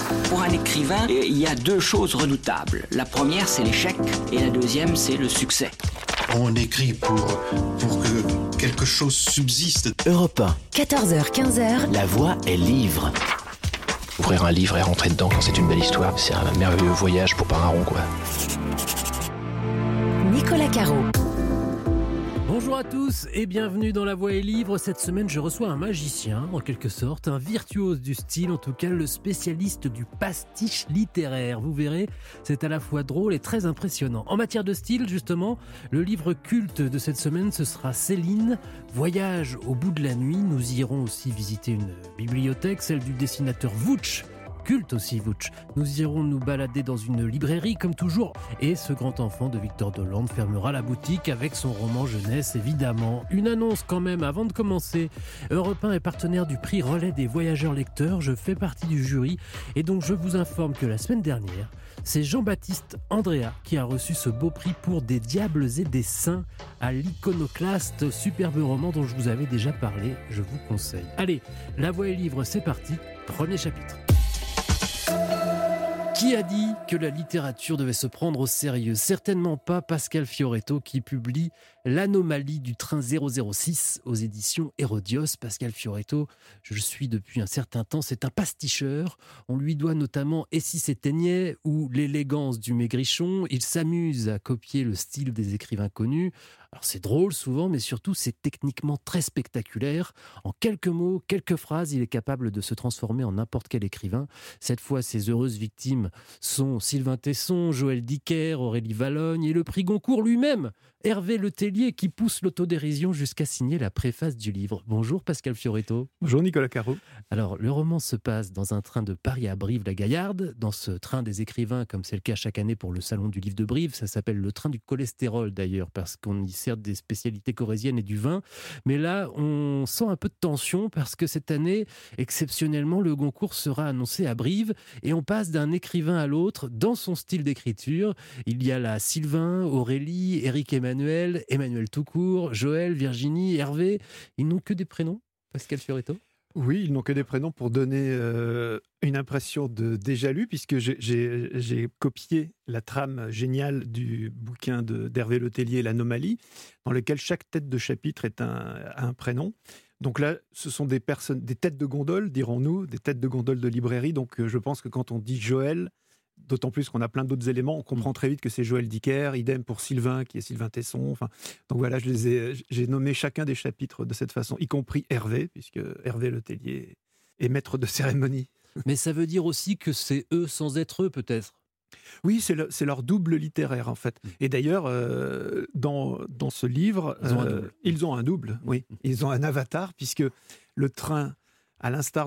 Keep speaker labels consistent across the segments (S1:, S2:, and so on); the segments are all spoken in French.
S1: Pour un écrivain, il y a deux choses redoutables. La première, c'est l'échec, et la deuxième, c'est le succès.
S2: On écrit pour que quelque chose subsiste.
S3: Europe 1.
S4: 14h-15h.
S3: La voix est livre.
S5: Ouvrir un livre et rentrer dedans quand c'est une belle histoire, c'est un merveilleux voyage pour pas un rond, quoi.
S4: Nicolas Caro.
S6: Bonjour à tous et bienvenue dans La Voix est livre. Cette semaine, je reçois un magicien, en quelque sorte, un virtuose du style, en tout cas le spécialiste du pastiche littéraire. Vous verrez, c'est à la fois drôle et très impressionnant. En matière de style, justement, le livre culte de cette semaine, ce sera Céline, Voyage au bout de la nuit. Nous irons aussi visiter une bibliothèque, celle du dessinateur Vooch. Culte aussi, Vooch. Nous irons nous balader dans une librairie, comme toujours. Et ce grand enfant de Victor Delande fermera la boutique avec son roman jeunesse, évidemment. Une annonce quand même, avant de commencer. Europe 1 est partenaire du prix Relais des voyageurs lecteurs. Je fais partie du jury. Et donc, je vous informe que la semaine dernière, c'est Jean-Baptiste Andréa qui a reçu ce beau prix pour Des diables et des saints à l'Iconoclaste. Superbe roman dont je vous avais déjà parlé. Je vous conseille. Allez, La Voix est livre, c'est parti. Premier chapitre. Qui a dit que la littérature devait se prendre au sérieux ? Certainement pas Pascal Fioretto qui publie L'Anomalie du train 006 aux éditions Hérodios. Pascal Fioretto, je le suis depuis un certain temps, c'est un pasticheur. On lui doit notamment Et si s'éteignait ou L'élégance du Maigrichon. Il s'amuse à copier le style des écrivains connus. Alors c'est drôle souvent, mais surtout c'est techniquement très spectaculaire. En quelques mots, quelques phrases, il est capable de se transformer en n'importe quel écrivain. Cette fois, ses heureuses victimes sont Sylvain Tesson, Joël Dicker, Aurélie Vallogne et le prix Goncourt lui-même, Hervé Letellier, qui pousse l'autodérision jusqu'à signer la préface du livre. Bonjour Pascal Fioretto.
S7: Bonjour Nicolas Caro.
S6: Alors, le roman se passe dans un train de Paris à Brive-la-Gaillarde. Dans ce train des écrivains, comme c'est le cas chaque année pour le Salon du Livre de Brive, ça s'appelle le train du cholestérol d'ailleurs, parce qu'on y sert des spécialités corréziennes et du vin. Mais là, on sent un peu de tension, parce que cette année, exceptionnellement, le Goncourt sera annoncé à Brive, et on passe d'un écrivain à l'autre dans son style d'écriture. Il y a là Sylvain, Aurélie, Éric Emmanuel tout court, Joël, Virginie, Hervé. Ils n'ont que des prénoms, Pascal Fioretto ?
S7: Oui, ils n'ont que des prénoms pour donner une impression de déjà lu, puisque j'ai copié la trame géniale du bouquin d'Hervé Letellier, L'Anomalie, dans lequel chaque tête de chapitre est un prénom. Donc là, ce sont des têtes de gondole, dirons-nous, des têtes de gondole de librairie. Donc je pense que quand on dit Joël, d'autant plus qu'on a plein d'autres éléments, on comprend très vite que c'est Joël Dicker, idem pour Sylvain, qui est Sylvain Tesson. Enfin, donc voilà, j'ai nommé chacun des chapitres de cette façon, y compris Hervé, puisque Hervé Letellier est maître de cérémonie.
S6: Mais ça veut dire aussi que c'est eux sans être eux, peut-être ?
S7: Oui, c'est leur double littéraire, en fait. Et d'ailleurs, dans ce livre, ils ont un double, oui. Ils ont un avatar, puisque le train, à l'instar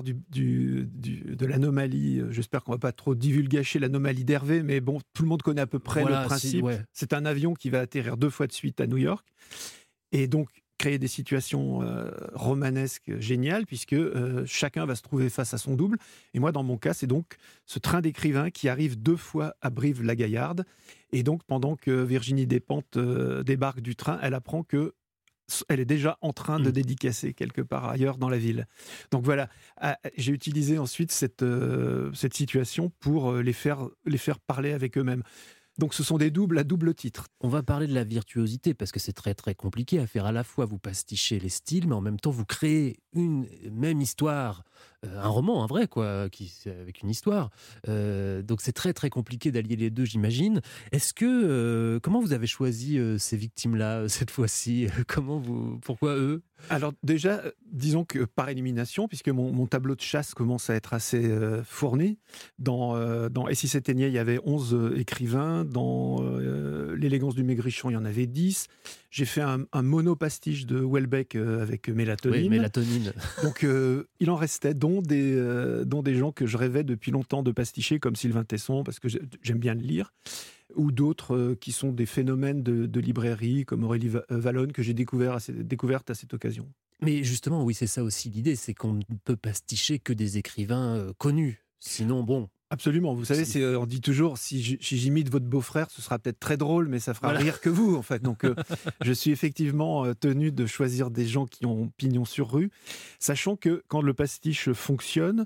S7: de l'anomalie, j'espère qu'on ne va pas trop divulgacher l'anomalie d'Hervé, mais bon, tout le monde connaît à peu près le principe. C'est un avion qui va atterrir 2 fois de suite à New York, et donc créer des situations romanesques géniales, puisque chacun va se trouver face à son double. Et moi, dans mon cas, c'est donc ce train d'écrivain qui arrive 2 fois à Brive-la-Gaillarde, et donc pendant que Virginie Despentes débarque du train, elle apprend que elle est déjà en train de dédicacer quelque part ailleurs dans la ville. Donc voilà, j'ai utilisé ensuite cette situation pour les faire parler avec eux-mêmes. Donc ce sont des doubles à double titre.
S6: On va parler de la virtuosité, parce que c'est très très compliqué à faire. À la fois vous pastichez les styles, mais en même temps vous créez une même histoire, un roman, un vrai quoi, avec une histoire. Donc c'est très très compliqué d'allier les deux, j'imagine. Comment vous avez choisi ces victimes-là cette fois-ci ? Pourquoi eux ?
S7: Alors déjà, disons que par élimination, puisque mon tableau de chasse commence à être assez fourni. Dans Et si s'éteignait, il y avait 11 écrivains. Dans L'élégance du Maigrichon, il y en avait 10. J'ai fait un monopastiche de Houellebecq avec Mélatonine.
S6: Oui, Mélatonine.
S7: Donc il en restait, dont des gens que je rêvais depuis longtemps de pasticher, comme Sylvain Tesson, parce que j'aime bien le lire, ou d'autres qui sont des phénomènes de librairie, comme Aurélie Vallogne, que j'ai découverte à cette occasion.
S6: Mais justement, oui, c'est ça aussi l'idée, c'est qu'on ne peut pasticher que des écrivains connus. Sinon, bon...
S7: Absolument. Vous savez, on dit toujours, si j'imite votre beau-frère, ce sera peut-être très drôle, mais ça fera rire que vous, en fait. Donc, je suis effectivement tenu de choisir des gens qui ont pignon sur rue, sachant que quand le pastiche fonctionne,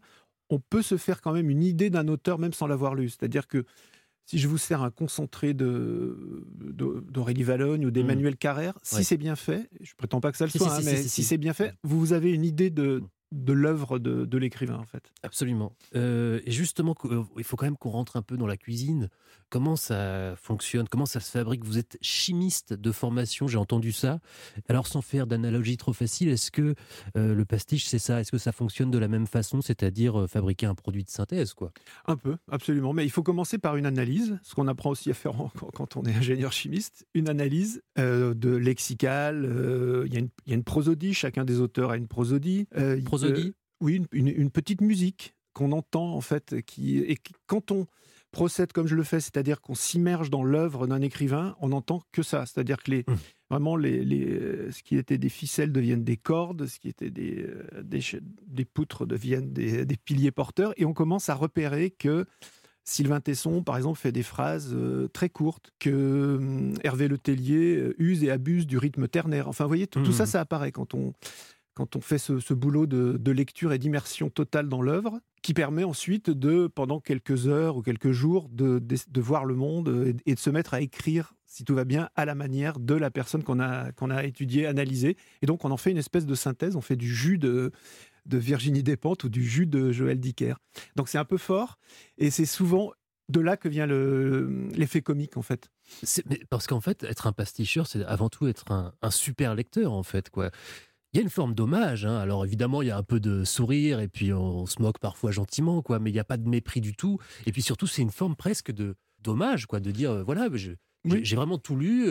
S7: on peut se faire quand même une idée d'un auteur même sans l'avoir lu. C'est-à-dire que si je vous sers un concentré d'Aurélie Vallogne ou d'Emmanuel Carrère, si c'est bien fait, je ne prétends pas que ça le soit, mais si c'est bien fait, vous avez une idée de l'œuvre de l'écrivain, en fait.
S6: Absolument. Et justement, il faut quand même qu'on rentre un peu dans la cuisine. Comment ça fonctionne ? Comment ça se fabrique ? Vous êtes chimiste de formation, j'ai entendu ça. Alors, sans faire d'analogie trop facile, est-ce que le pastiche, c'est ça ? Est-ce que ça fonctionne de la même façon, c'est-à-dire fabriquer un produit de synthèse, quoi ?
S7: Un peu, absolument. Mais il faut commencer par une analyse, ce qu'on apprend aussi à faire quand on est ingénieur chimiste. Une analyse de lexicale. Il y a une prosodie, chacun des auteurs a une prosodie.
S6: Prosodie ?
S7: Oui, une petite musique qu'on entend, en fait, quand on procède comme je le fais, c'est-à-dire qu'on s'immerge dans l'œuvre d'un écrivain, on n'entend que ça. C'est-à-dire que vraiment, ce qui était des ficelles deviennent des cordes, ce qui était des poutres deviennent des piliers porteurs, et on commence à repérer que Sylvain Tesson, par exemple, fait des phrases très courtes, que Hervé Le Tellier use et abuse du rythme ternaire. Enfin, vous voyez, tout ça, ça apparaît quand on fait ce boulot de lecture et d'immersion totale dans l'œuvre, qui permet ensuite pendant quelques heures ou quelques jours, de voir le monde et de se mettre à écrire, si tout va bien, à la manière de la personne qu'on a étudiée, analysée. Et donc, on en fait une espèce de synthèse, on fait du jus de Virginie Despentes ou du jus de Joël Dicker. Donc, c'est un peu fort, et c'est souvent de là que vient l'effet comique, en fait.
S6: Parce qu'en fait, être un pasticheur, c'est avant tout être un super lecteur, en fait, quoi. Il y a une forme d'hommage, hein. Alors évidemment, il y a un peu de sourire et puis on se moque parfois gentiment, quoi. Mais il n'y a pas de mépris du tout. Et puis surtout, c'est une forme presque d'hommage, quoi, de dire voilà, j'ai vraiment tout lu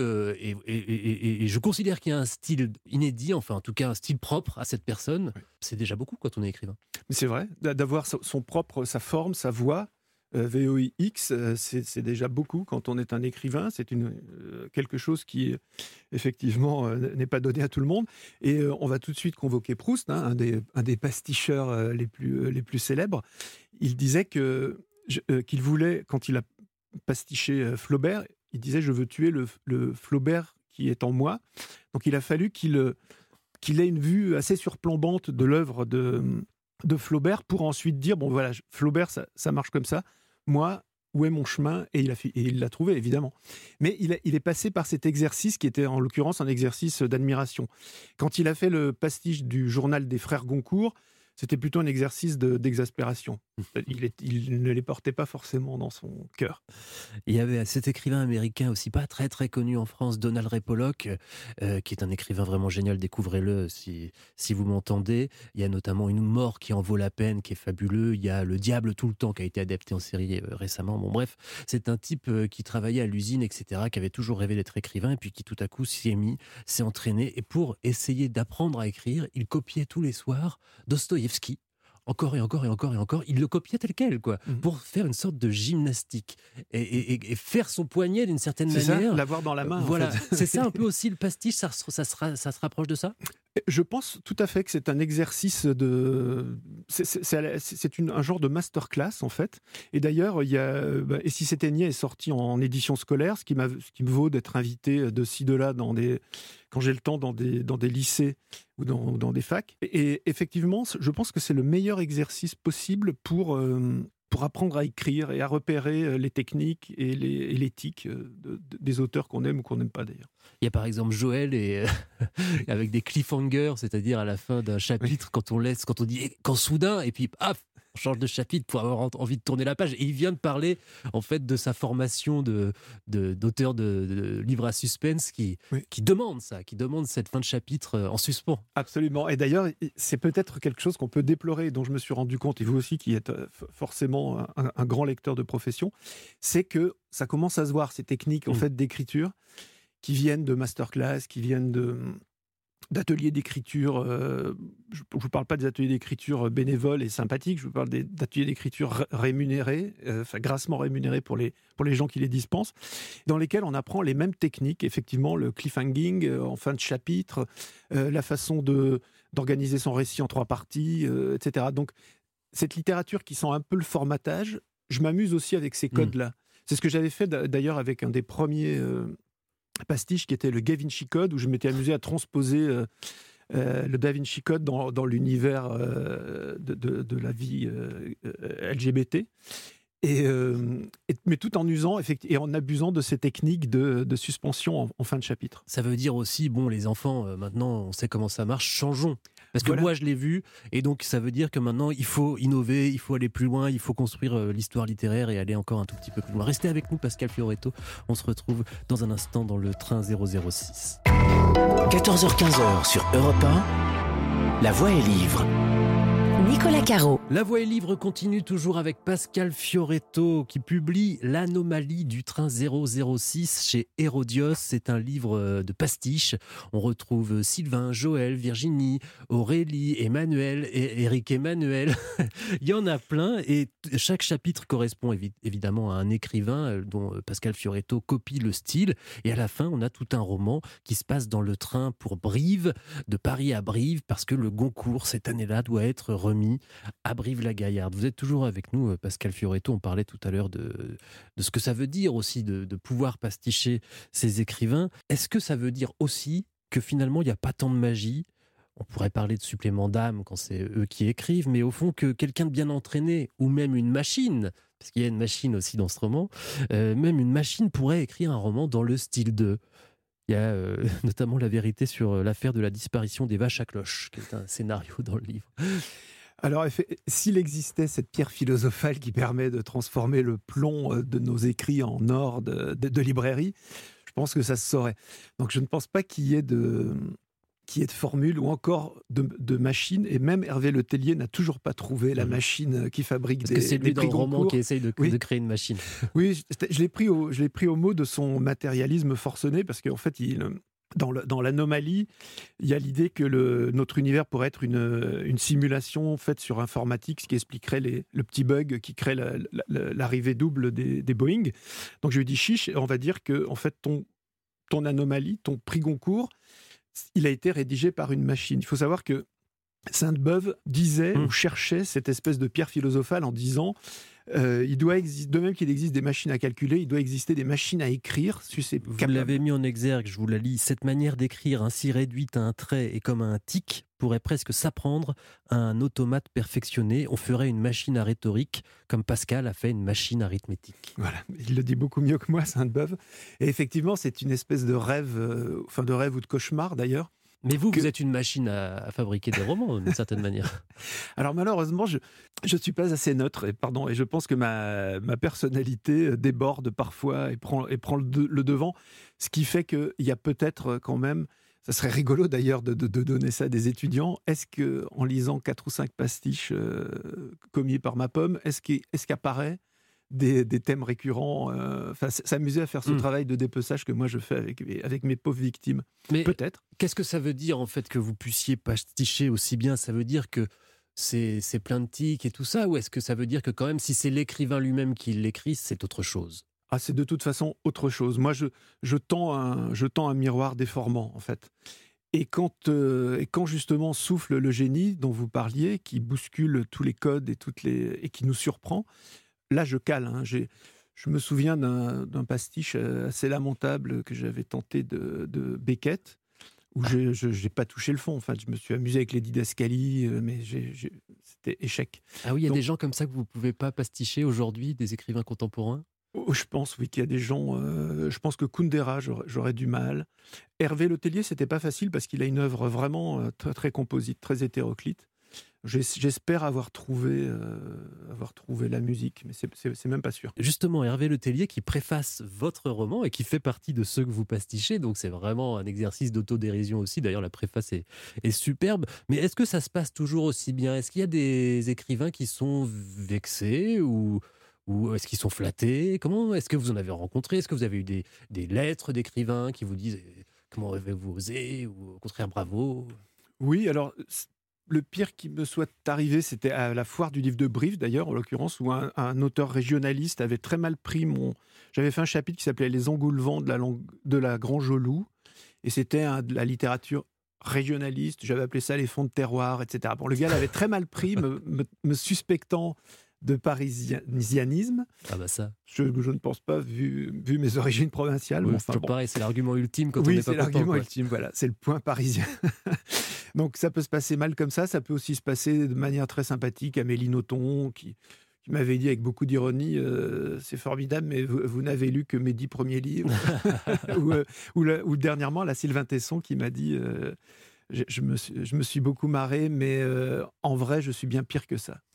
S6: et je considère qu'il y a un style inédit, enfin en tout cas un style propre à cette personne. Oui. C'est déjà beaucoup quand on est écrivain.
S7: Mais c'est vrai, d'avoir sa forme, sa voix. VOIX, c'est déjà beaucoup quand on est un écrivain. C'est quelque chose qui, effectivement, n'est pas donné à tout le monde. Et on va tout de suite convoquer Proust, hein, un des pasticheurs les plus célèbres. Il disait qu'il voulait, quand il a pastiché Flaubert, il disait « Je veux tuer le Flaubert qui est en moi ». Donc il a fallu qu'il ait une vue assez surplombante de l'œuvre de Flaubert pour ensuite dire, bon voilà, Flaubert, ça marche comme ça. Moi, où est mon chemin ? Et il l'a trouvé, évidemment. Mais il est passé par cet exercice qui était en l'occurrence un exercice d'admiration. Quand il a fait le pastiche du journal des frères Goncourt, c'était plutôt un exercice d'exaspération. Il ne les portait pas forcément dans son cœur.
S6: Il y avait cet écrivain américain aussi pas très très connu en France, Donald Ray Pollock, qui est un écrivain vraiment génial, découvrez-le si vous m'entendez. Il y a notamment Une mort qui en vaut la peine, qui est fabuleux. Il y a Le diable tout le temps, qui a été adapté en série récemment. Bon bref, c'est un type qui travaillait à l'usine, etc., qui avait toujours rêvé d'être écrivain, et puis qui tout à coup s'est entraîné, et pour essayer d'apprendre à écrire, il copiait tous les soirs Dostoïevski. Encore et encore et encore et encore, il le copiait tel quel, quoi, pour faire une sorte de gymnastique et faire son poignet d'une certaine manière.
S7: C'est ça, l'avoir dans la main.
S6: Voilà,
S7: en fait.
S6: C'est ça un peu aussi le pastiche, ça se rapproche de ça ?
S7: Je pense tout à fait que c'est un exercice c'est un genre de masterclass, en fait. Et d'ailleurs, il y a Et si c'était niais est sorti en édition scolaire, ce qui me vaut d'être invité de ci, de là, quand j'ai le temps, dans des lycées ou dans des facs. Et effectivement, je pense que c'est le meilleur exercice possible pour apprendre à écrire et à repérer les techniques et l'éthique des auteurs qu'on aime ou qu'on n'aime pas, d'ailleurs.
S6: Il y a par exemple Joël avec des cliffhangers, c'est-à-dire à la fin d'un chapitre, quand on dit quand soudain, et puis paf, on change de chapitre pour avoir envie de tourner la page. Et il vient de parler en fait de sa formation d'auteur de livres à suspense qui demande ça, qui demande cette fin de chapitre en suspens.
S7: Absolument. Et d'ailleurs, c'est peut-être quelque chose qu'on peut déplorer, dont je me suis rendu compte, et vous aussi qui êtes forcément un grand lecteur de profession, c'est que ça commence à se voir, ces techniques en fait d'écriture qui viennent de masterclass, qui viennent d'ateliers d'écriture. Je ne vous parle pas des ateliers d'écriture bénévoles et sympathiques, je vous parle d'ateliers d'écriture rémunérés, grassement rémunérés pour les gens qui les dispensent, dans lesquels on apprend les mêmes techniques, effectivement, le cliffhanging en fin de chapitre, la façon d'organiser son récit en 3 parties, etc. Donc, cette littérature qui sent un peu le formatage, je m'amuse aussi avec ces codes-là. C'est ce que j'avais fait d'ailleurs avec un des premiers pastiches qui était le Da Vinci Code, où je m'étais amusé à transposer le Da Vinci Code dans l'univers de la vie LGBT. Mais tout en usant et en abusant de ces techniques de suspension en fin de chapitre.
S6: Ça veut dire aussi, les enfants, maintenant, on sait comment ça marche, changeons. Parce que moi, je l'ai vu, et donc ça veut dire que maintenant, il faut innover, il faut aller plus loin, il faut construire l'histoire littéraire et aller encore un tout petit peu plus loin. Restez avec nous, Pascal Fioretto. On se retrouve dans un instant dans le train 006.
S4: 14h-15h sur Europe 1, La Voix est livre. Nicolas Caro.
S6: La Voix est livre continue toujours avec Pascal Fioretto qui publie L'Anomalie du train 006 chez Hérodios. C'est un livre de pastiche. On retrouve Sylvain, Joël, Virginie, Aurélie, Emmanuel et Eric Emmanuel. Il y en a plein et chaque chapitre correspond évidemment à un écrivain dont Pascal Fioretto copie le style. Et à la fin, on a tout un roman qui se passe dans le train pour Brive, de Paris à Brive, parce que le Goncourt cette année-là doit être remis à Brive-la-Gaillarde. Vous êtes toujours avec nous, Pascal Fioretto. On parlait tout à l'heure de ce que ça veut dire aussi de pouvoir pasticher ces écrivains. Est-ce que ça veut dire aussi que finalement, il n'y a pas tant de magie? On pourrait parler de supplément d'âme quand c'est eux qui écrivent, mais au fond, que quelqu'un de bien entraîné, ou même une machine, parce qu'il y a une machine aussi dans ce roman, même une machine pourrait écrire un roman dans le style de... Il y a notamment la vérité sur l'affaire de la disparition des vaches à cloche, qui est un scénario dans le livre.
S7: Alors, s'il existait cette pierre philosophale qui permet de transformer le plomb de nos écrits en or de librairie, je pense que ça se saurait. Donc, je ne pense pas qu'il y ait de formule ou encore de machine. Et même Hervé Le Tellier n'a toujours pas trouvé la machine qui fabrique des prix Goncourt. Parce que c'est lui dans le roman qui essaye de créer une machine. Oui, je l'ai pris au mot de son matérialisme forcené parce qu'en fait, dans l'anomalie, il y a l'idée que notre univers pourrait être une simulation faite sur informatique, ce qui expliquerait le petit bug qui crée l'arrivée double des Boeing. Donc je lui dis chiche, on va dire que en fait ton anomalie, ton prix Goncourt, il a été rédigé par une machine. Il faut savoir que Sainte-Beuve disait ou cherchait cette espèce de pierre philosophale en disant il doit exister, de même qu'il existe des machines à calculer, il doit exister des machines à écrire.
S6: Vous l'avez mis en exergue, je vous la lis. Cette manière d'écrire ainsi réduite à un trait et comme à un tic pourrait presque s'apprendre à un automate perfectionné. On ferait une machine à rhétorique comme Pascal a fait une machine arithmétique.
S7: Voilà, il le dit beaucoup mieux que moi, Sainte-Beuve. Et effectivement, c'est une espèce de rêve, de rêve ou de cauchemar d'ailleurs.
S6: Mais vous êtes une machine à fabriquer des romans, d'une certaine manière.
S7: Alors malheureusement, je ne suis pas assez neutre, et je pense que ma personnalité déborde parfois et prend le devant, ce qui fait qu'il y a peut-être quand même, ça serait rigolo d'ailleurs de donner ça à des étudiants, est-ce qu'en lisant 4 ou 5 pastiches commis par ma pomme, est-ce qu'apparaît des thèmes récurrents, s'amuser à faire ce travail de dépeçage que moi je fais avec mes pauvres victimes.
S6: Mais
S7: peut-être.
S6: Qu'est-ce que ça veut dire en fait que vous puissiez pasticher aussi bien? Ça veut dire que c'est plein de tics et tout ça, ou est-ce que ça veut dire que quand même si c'est l'écrivain lui-même qui l'écrit, c'est autre chose?
S7: Ah, c'est de toute façon autre chose. Moi je tends un miroir déformant en fait. Et quand justement souffle le génie dont vous parliez, qui bouscule tous les codes et qui nous surprend, là, je cale. Je me souviens d'un pastiche assez lamentable que j'avais tenté de Beckett, où je n'ai pas touché le fond. Enfin, je me suis amusé avec les didascalies, mais c'était échec.
S6: Ah oui, il y a des gens comme ça que vous ne pouvez pas pasticher aujourd'hui, des écrivains contemporains?
S7: Je pense, oui, qu'il y a des gens... je pense que Kundera, j'aurais du mal. Hervé Le Tellier, c'était pas facile parce qu'il a une œuvre vraiment très, très composite, très hétéroclite. J'espère avoir trouvé la musique, mais c'est même pas sûr.
S6: Justement, Hervé Le Tellier qui préface votre roman et qui fait partie de ceux que vous pastichez, donc c'est vraiment un exercice d'autodérision aussi. D'ailleurs, la préface est superbe. Mais est-ce que ça se passe toujours aussi bien? Est-ce qu'il y a des écrivains qui sont vexés ou est-ce qu'ils sont flattés? Comment est-ce que vous en avez rencontré? Est-ce que vous avez eu des lettres d'écrivains qui vous disent comment avez-vous osé, ou au contraire bravo?
S7: Oui, alors... Le pire qui me soit arrivé, c'était à la foire du livre de Brive, d'ailleurs, en l'occurrence, où un auteur régionaliste avait très mal pris J'avais fait un chapitre qui s'appelait « Les engoulevents de la Grange-au-Loup », et c'était de la littérature régionaliste, j'avais appelé ça « Les fonds de terroir », etc. Bon, le gars l'avait très mal pris, me suspectant de parisianisme.
S6: Ah bah ça.
S7: Je ne pense pas, vu mes origines provinciales.
S6: Oui, pareil, c'est l'argument ultime quand on n'est pas content.
S7: Oui, c'est l'argument ultime, voilà. C'est le point parisien. Donc ça peut se passer mal comme ça peut aussi se passer de manière très sympathique. Amélie Nothomb qui m'avait dit avec beaucoup d'ironie, c'est formidable, mais vous n'avez lu que mes 10 premiers livres. ou dernièrement, la Sylvain Tesson qui m'a dit, je me suis beaucoup marré, mais en vrai, je suis bien pire que ça.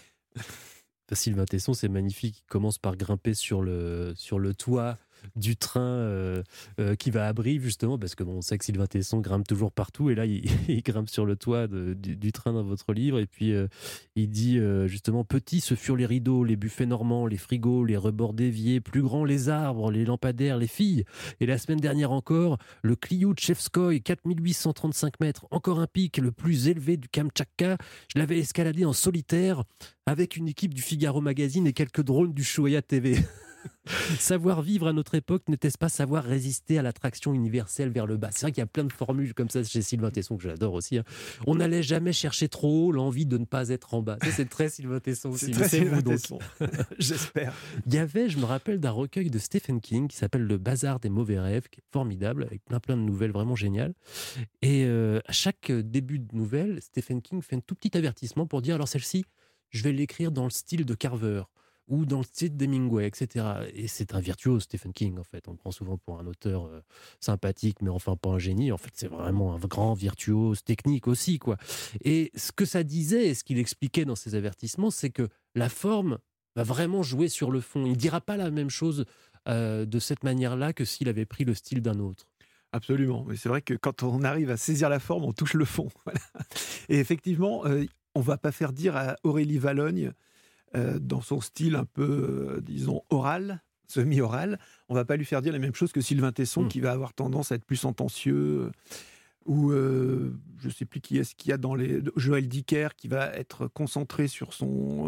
S6: Sylvain Tesson, c'est magnifique. Il commence par grimper sur le toit du train qui va à Brive, justement, parce que on sait que Sylvain Tesson grimpe toujours partout, et là il grimpe sur le toit du train dans votre livre, et puis il dit justement: petits ce furent les rideaux, les buffets normands, les frigos, les rebords d'évier, plus grands les arbres, les lampadaires, les filles, et la semaine dernière encore le Clio Tchevskoï, 4835 mètres, encore un pic, le plus élevé du Kamtchatka, je l'avais escaladé en solitaire avec une équipe du Figaro Magazine et quelques drones du Shoya TV. Savoir vivre à notre époque, n'était-ce pas savoir résister à l'attraction universelle vers le bas? C'est vrai qu'il y a plein de formules comme ça chez Sylvain Tesson, que j'adore aussi. On n'allait jamais chercher trop haut, l'envie de ne pas être en bas. Ça, c'est très Sylvain Tesson aussi.
S7: C'est très Sylvain Tesson, j'espère.
S6: Il y avait, je me rappelle, d'un recueil de Stephen King qui s'appelle Le Bazar des mauvais rêves, qui est formidable, avec plein de nouvelles vraiment géniales. Et à chaque début de nouvelle, Stephen King fait un tout petit avertissement pour dire: alors celle-ci, je vais l'écrire dans le style de Carver, ou dans le style d'Hemingway, etc. Et c'est un virtuose, Stephen King, en fait. On le prend souvent pour un auteur sympathique, mais enfin pas un génie. En fait, c'est vraiment un grand virtuose technique aussi, quoi. Et ce que ça disait, et ce qu'il expliquait dans ses avertissements, c'est que la forme va vraiment jouer sur le fond. Il ne dira pas la même chose de cette manière-là que s'il avait pris le style d'un autre.
S7: Absolument. Mais c'est vrai que quand on arrive à saisir la forme, on touche le fond. Voilà. Et effectivement, on ne va pas faire dire à Aurélie Vallogne, dans son style un peu, disons, oral, semi-oral, on ne va pas lui faire dire les mêmes choses que Sylvain Tesson, qui va avoir tendance à être plus sentencieux, ou je ne sais plus qui est-ce qu'il y a dans les... Joël Dicker, qui va être concentré sur son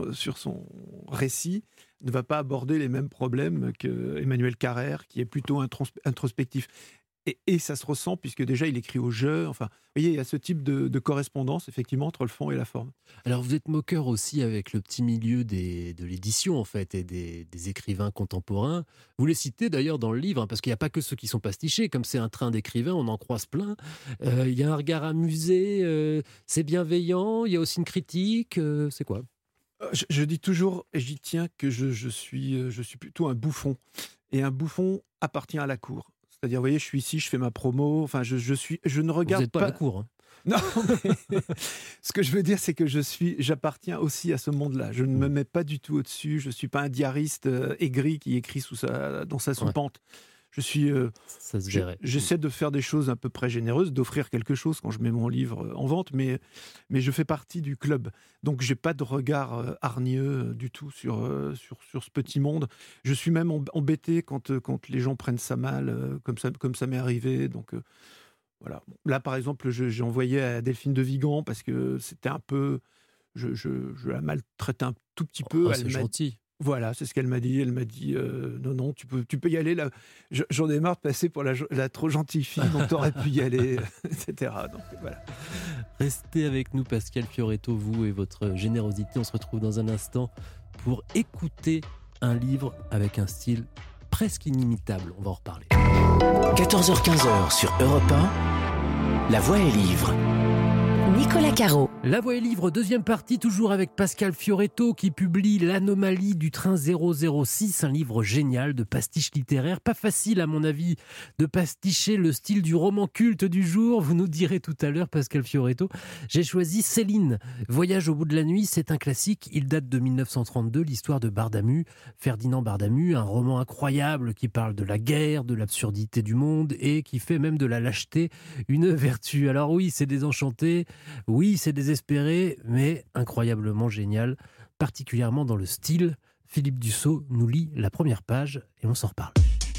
S7: récit, ne va pas aborder les mêmes problèmes qu'Emmanuel Carrère, qui est plutôt introspectif. Et ça se ressent, puisque déjà, il écrit au jeu. Enfin, vous voyez, il y a ce type de correspondance, effectivement, entre le fond et la forme.
S6: Alors, vous êtes moqueur aussi avec le petit milieu de l'édition, en fait, et des écrivains contemporains. Vous les citez d'ailleurs dans le livre, parce qu'il n'y a pas que ceux qui sont pastichés. Comme c'est un train d'écrivains, on en croise plein. Il y a un regard amusé, c'est bienveillant, il y a aussi une critique. C'est quoi ?
S7: Je dis toujours, et j'y tiens, que je suis plutôt un bouffon. Et un bouffon appartient à la cour. C'est-à-dire, vous voyez, je suis ici, je fais ma promo. Enfin, je ne regarde
S6: Vous n'êtes pas à la cour. Hein.
S7: Non, mais ce que je veux dire, c'est que j'appartiens aussi à ce monde-là. Je ne me mets pas du tout au-dessus. Je ne suis pas un diariste aigri qui écrit dans sa soupente. Ouais. J'essaie de faire des choses à peu près généreuses, d'offrir quelque chose quand je mets mon livre en vente, mais je fais partie du club. Donc, je n'ai pas de regard hargneux du tout sur ce petit monde. Je suis même embêté quand les gens prennent ça mal, comme ça m'est arrivé. Donc, voilà. Là, par exemple, j'ai envoyé à Delphine de Vigan parce que c'était un peu... Je la maltraitais un tout petit peu.
S6: C'est gentil.
S7: Voilà, c'est ce qu'elle m'a dit. Elle m'a dit non, tu peux y aller. Là, j'en ai marre de passer pour la trop gentille fille, donc t'aurais pu y aller, etc. Donc voilà.
S6: Restez avec nous, Pascal Fioretto, vous et votre générosité. On se retrouve dans un instant pour écouter un livre avec un style presque inimitable. On va en reparler.
S4: 14h-15h sur Europe 1, La Voix est livre.
S3: Nicolas Caro.
S6: La Voix est livre, deuxième partie, toujours avec Pascal Fioretto qui publie L'Anomalie du train 006, un livre génial de pastiche littéraire. Pas facile, à mon avis, de pasticher le style du roman culte du jour. Vous nous direz tout à l'heure, Pascal Fioretto. J'ai choisi Céline. Voyage au bout de la nuit, c'est un classique. Il date de 1932, l'histoire de Bardamu, Ferdinand Bardamu, un roman incroyable qui parle de la guerre, de l'absurdité du monde et qui fait même de la lâcheté une vertu. Alors oui, c'est désenchanté. Oui, c'est désespéré, mais incroyablement génial, particulièrement dans le style. Philippe Dussault nous lit la première page et on s'en reparle.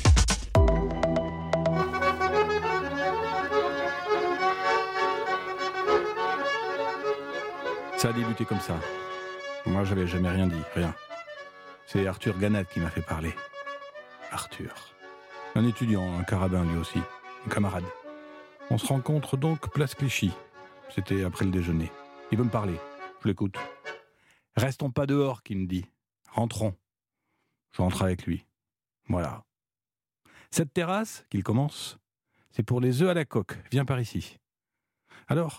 S8: Ça a débuté comme ça. Moi, j'avais jamais rien dit, rien. C'est Arthur Ganat qui m'a fait parler. Arthur. Un étudiant, un carabin lui aussi, un camarade. On se rencontre donc place Clichy. C'était après le déjeuner. Il veut me parler. Je l'écoute. Restons pas dehors, qu'il me dit. Rentrons. Je rentre avec lui. Voilà. Cette terrasse, qu'il commence, c'est pour les œufs à la coque. Viens par ici. Alors,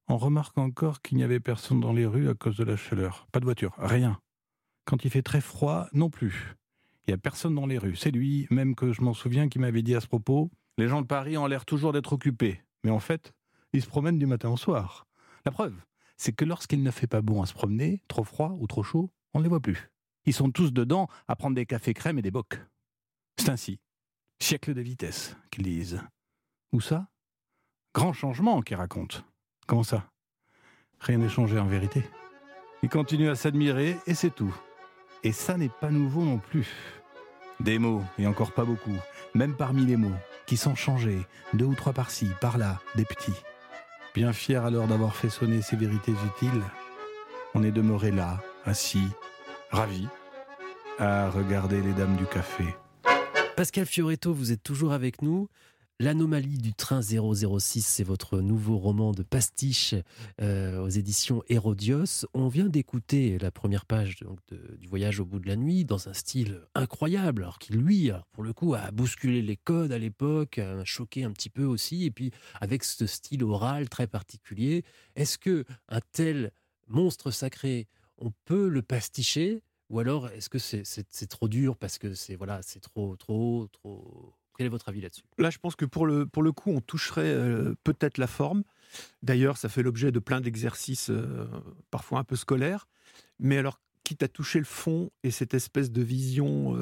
S8: On remarque encore qu'il n'y avait personne dans les rues à cause de la chaleur. Pas de voiture, rien. Quand il fait très froid, non plus. Il n'y a personne dans les rues. C'est lui, même que je m'en souviens, qui m'avait dit à ce propos, les gens de Paris ont l'air toujours d'être occupés. Mais en fait, ils se promènent du matin au soir. La preuve, c'est que lorsqu'il ne fait pas bon à se promener, trop froid ou trop chaud, on ne les voit plus. Ils sont tous dedans à prendre des cafés crème et des bocs. C'est ainsi. Siècle de vitesse, qu'ils disent. Où ça ? Grand changement, qu'ils racontent. Comment ça ? Rien n'est changé en vérité. Ils continuent à s'admirer et c'est tout. Et ça n'est pas nouveau non plus. Des mots, et encore pas beaucoup, même parmi les mots, qui sont changés, 2 ou 3 par-ci, par-là, des petits. Bien fiers alors d'avoir fait sonner ces vérités utiles, on est demeuré là, assis, ravis, à regarder les dames du café.
S6: Pascal Fioretto, vous êtes toujours avec nous. L'anomalie du train 006, c'est votre nouveau roman de pastiche aux éditions Hérodios. On vient d'écouter la première page du Voyage au bout de la nuit dans un style incroyable, alors qui, lui, pour le coup, a bousculé les codes à l'époque, a choqué un petit peu aussi, et puis avec ce style oral très particulier. Est-ce que un tel monstre sacré, on peut le pasticher, ou alors est-ce que c'est trop dur parce que c'est trop... Quel est votre avis là-dessus ?
S7: Là, je pense que pour le coup, on toucherait peut-être la forme. D'ailleurs, ça fait l'objet de plein d'exercices, parfois un peu scolaires. Mais alors, quitte à toucher le fond et cette espèce de vision